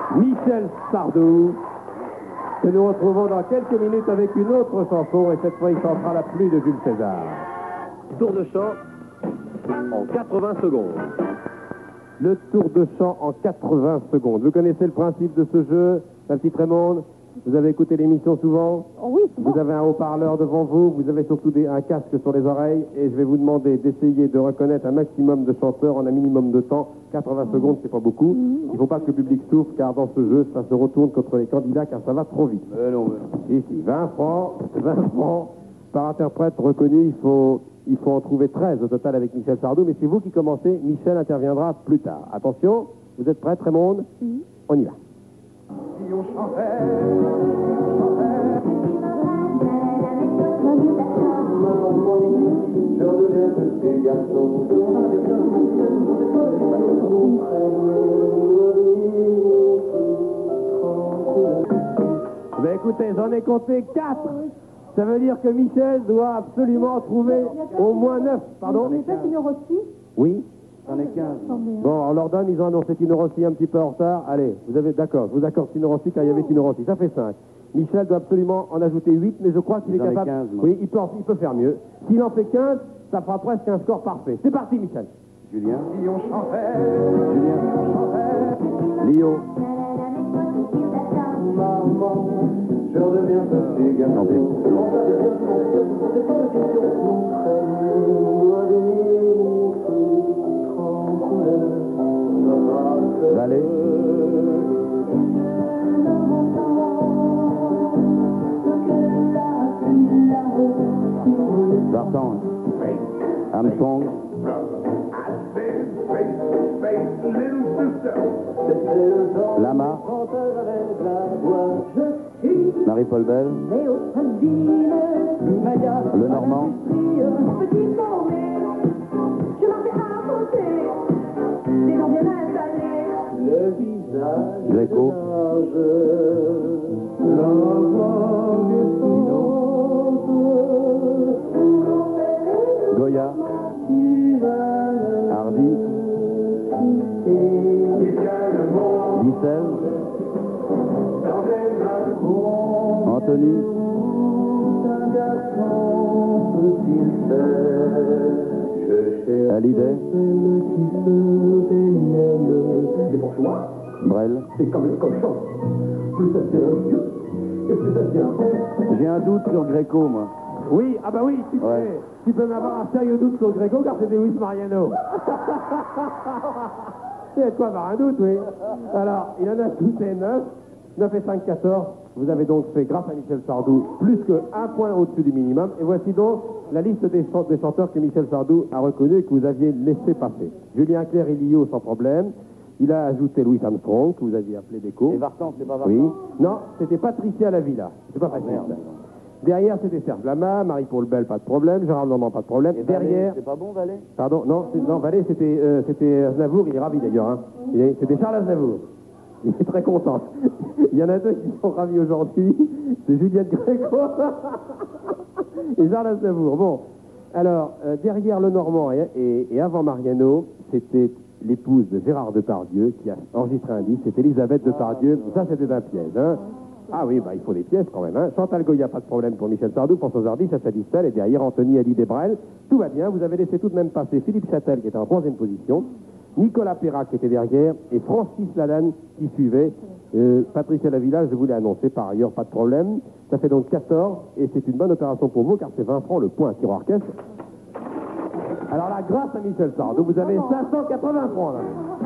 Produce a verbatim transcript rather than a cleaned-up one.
Michel Sardou, que nous retrouvons dans quelques minutes avec une autre chanson, et cette fois il chantera La pluie de Jules César. Tour de chant en quatre-vingts secondes. Le tour de chant en quatre-vingts secondes. Vous connaissez le principe de ce jeu, ma petite Raymonde? Vous avez écouté l'émission souvent? Oh oui, souvent. Vous avez un haut-parleur devant vous, vous avez surtout des, un casque sur les oreilles, et je vais vous demander d'essayer de reconnaître un maximum de chanteurs en un minimum de temps. quatre-vingts secondes, c'est pas beaucoup. Il ne faut pas que le public souffre, car dans ce jeu, ça se retourne contre les candidats, car ça va trop vite. Euh, non, mais... Ici, vingt francs, vingt francs par interprète reconnu. Il faut, il faut en trouver treize au total avec Michel Sardou, mais c'est vous qui commencez. Michel interviendra plus tard. Attention, vous êtes prêts, Raymonde? Oui. On y va. Si on chantait, je redeviens petit garçon. Ben écoutez, j'en ai compté quatre. Ça veut dire que Michel doit absolument trouver au moins neuf. Pardon? On est fait une Rossi. Oui. J'en ai quinze. Bon, on leur donne, ils ont annoncé Tino Rossi un petit peu en retard. Allez, vous avez, d'accord, je vous accorde Tino Rossi car il y avait Tino Rossi. Ça fait cinq. Michel doit absolument en ajouter huit, mais je crois qu'il est J'en ai capable. quinze, moi. Oui, il peut, il peut faire mieux. S'il en fait quinze, ça fera presque un score parfait. C'est parti, Michel. Julien. Si on chantait, Julien. si on chantait, Lio. maman, je redeviens petit garçon. Vallée. Vartan. Armstrong. Lama. Marie-Paul Bell. Le Normand. Le visage Gréco. Goya. Hardy. Dissel. Anthony. Hallyday. C'est pour toi, Brel. c'est comme les cochons. Plus ça c'est un vieux, et plus ça c'est un con. J'ai un doute sur Gréco, moi. Oui, ah bah oui, tu peux, Ouais. tu peux m'avoir un sérieux doute sur Gréco car c'était Luis Mariano. Il y a de quoi avoir un doute, oui. Alors, il en a ajouté neuf. neuf et cinq, quatorze. Vous avez donc fait, grâce à Michel Sardou, plus qu'un point au-dessus du minimum. Et voici donc la liste des, ch des chanteurs que Michel Sardou a reconnus et que vous aviez laissé passer. Julien Clerc et Lio, sans problème. Il a ajouté Louis Armstrong, que vous aviez appelé Déco. Et Vartan, c'est pas Vartan? Oui. Non, c'était Patricia Lavilla. C'est pas facile. merde. Derrière, c'était Serge Lama, Marie-Paul Bell, pas de problème. Gérard Normand, pas de problème. Et Derrière... Vallée, c'est pas bon, Vallée? Pardon, non, non, Vallée, c'était euh, c'était Aznavour, il est ravi d'ailleurs. Hein. Il est- C'était Charles Aznavour. Il est très content. Il y en a deux qui sont ravis aujourd'hui. C'est Juliette Gréco et Charles Aznavour. Bon, alors, euh, derrière le Normand et, et, et avant Mariano, c'était l'épouse de Gérard Depardieu qui a enregistré un disque. C'était Elisabeth Depardieu. Ça, c'était un piège. Hein. Ah oui, bah, il faut des pièces quand même. Hein. Chantal Goya, pas de problème pour Michel Sardou. François Hardy, Sacha Distel. Et derrière, Anthony Hallyday Brel. Tout va bien. Vous avez laissé tout de même passer Philippe Châtel, qui était en troisième position. Nicolas Perrac, qui était derrière. Et Francis Lalanne, qui suivait. Euh, Patricia Lavilla, je vous l'ai annoncé par ailleurs, pas de problème. Ça fait donc quatorze. Et c'est une bonne opération pour vous, car c'est vingt francs le point tir orchestre. Alors là, grâce à Michel Sardou, vous avez cinq cent quatre-vingts francs là.